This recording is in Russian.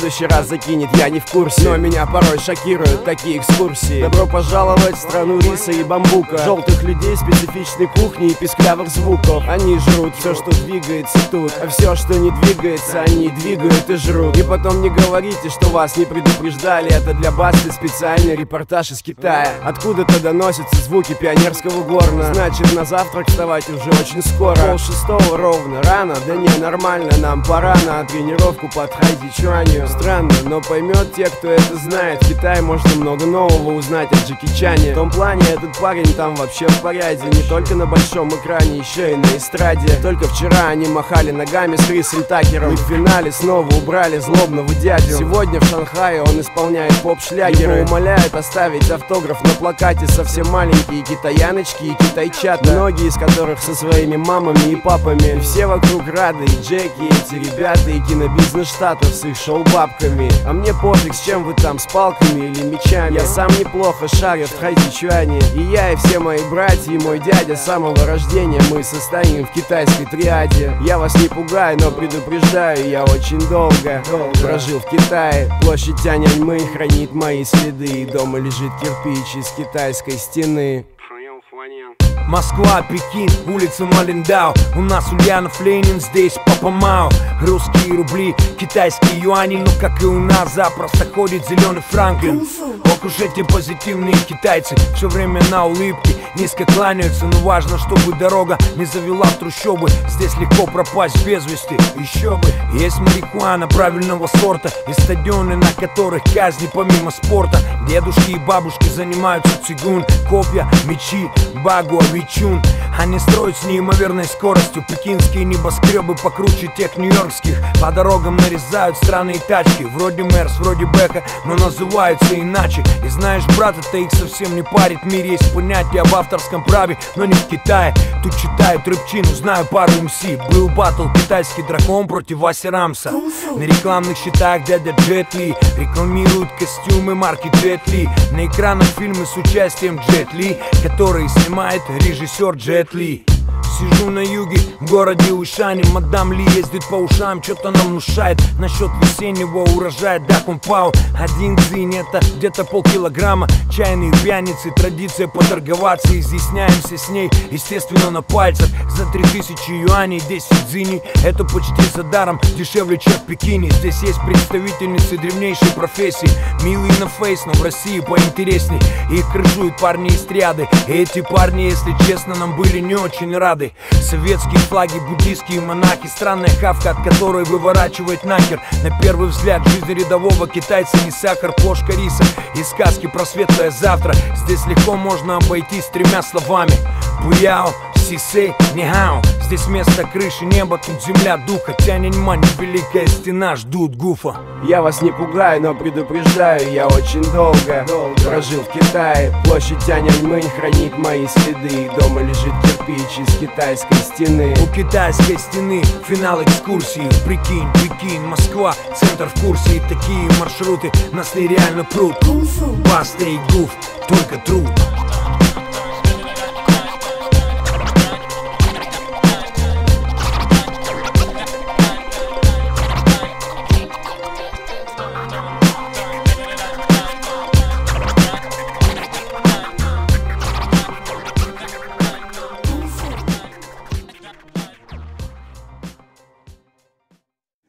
следующий раз закинет, я не в курсе. Но меня порой шокируют такие экскурсии. Добро пожаловать в страну риса и бамбука, желтых людей, специфичной кухни и писклявых звуков. Они жрут все, что двигается тут, а все, что не двигается, они двигают и жрут. И потом не говорите, что вас не предупреждали. Это для Басты специальный репортаж из Китая. Откуда-то доносятся звуки пионерского горна. Значит, на завтрак вставать уже очень скоро. 5:30 ровно. Рано? Да не, нормально, нам пора на тренировку под хайдичуанью. Странно, но поймет те, кто это знает. В Китае можно много нового узнать о Джеки Чане. В том плане, этот парень там вообще в порядке. Не только на большом экране, еще и на эстраде. Только вчера они махали ногами с Крисом Такером, и в финале снова убрали злобного дядю. Сегодня в Шанхае он исполняет поп-шлягеры. Его умоляют оставить автограф на плакате совсем маленькие китаяночки и китайчата, многие из которых со своими мамами и папами. И все вокруг рады, и Джеки, и эти ребята, и кинобизнес штатов с их шоу-бабками. А мне пофиг, с чем вы там, с палками или мечами. Я сам неплохо шарю в хайдичуане. И я, и все мои братья, и мой дядя с самого рождения мы состоим в китайской триаде. Я вас не пугаю, но предупреждаю, я очень долго прожил в Китае. Площадь Тяньаньмэнь хранит мои следы, и дома лежит кирпич из китайской стены. Москва, Пекин, улица Малиндао. У нас Ульянов, Ленин, здесь Папа Мао. Русские рубли, китайские юани. Но как и у нас запросто ходит зеленый Франклин. Ох уж эти позитивные китайцы, все время на улыбке, низко кланяются. Но важно, чтобы дорога не завела в трущобы. Здесь легко пропасть без вести, еще бы. Есть марихуана правильного сорта и стадионы, на которых казни помимо спорта. Дедушки и бабушки занимаются цигун, копья, мечи, багуа, вичун. Они строят с неимоверной скоростью пекинские небоскребы покруче тех нью-йоркских. По дорогам нарезают странные тачки, вроде Мерс, вроде Бека, но называются иначе. И знаешь, брат, это их совсем не парит. В мире есть понятие об авторском праве, но не в Китае. Тут читают рыбчину, знаю пару МС. Был баттл китайский дракон против Васи Рамса. На рекламных счетах дядя Джет Ли рекламируют костюмы марки Джет Ли. На экранах фильмы с участием Джет Ли, которые снимает режиссер Джет Ли. Сижу на юге, в городе Ушане. Мадам Ли ездит по ушам, что-то нам внушает насчет весеннего урожая. Да, кунпао, один дзинь, это где-то полкилограмма. Чайные пьяницы, традиция поторговаться. Изъясняемся с ней, естественно, на пальцах. За 3000 юаней 10 дзиней, это почти за даром, дешевле, чем в Пекине. Здесь есть представительницы древнейшей профессии, милые на фейс, но в России поинтересней. Их крышуют парни из триады. И эти парни, если честно, нам были не очень рады. Советские флаги, буддийские монахи, странная хавка, от которой выворачивает нахер. На первый взгляд жизнь рядового китайца не сахар, плошка риса и сказки про светлое завтра. Здесь легко можно обойтись 3 словами: буяо, сисей, нихао. Здесь вместо крыши небо, тут земля духа. Тяньаньмэнь, великая стена, ждут гуфа. Я вас не пугаю, но предупреждаю, я очень долго прожил в Китае. Площадь Тяньаньмэнь хранит мои следы, и дома лежит кирпич из китайской стены. У китайской стены финал экскурсии. Прикинь, Пекин, Москва, центр в курсе. И такие маршруты нас нереально прут. Баста и Гуф, только труд.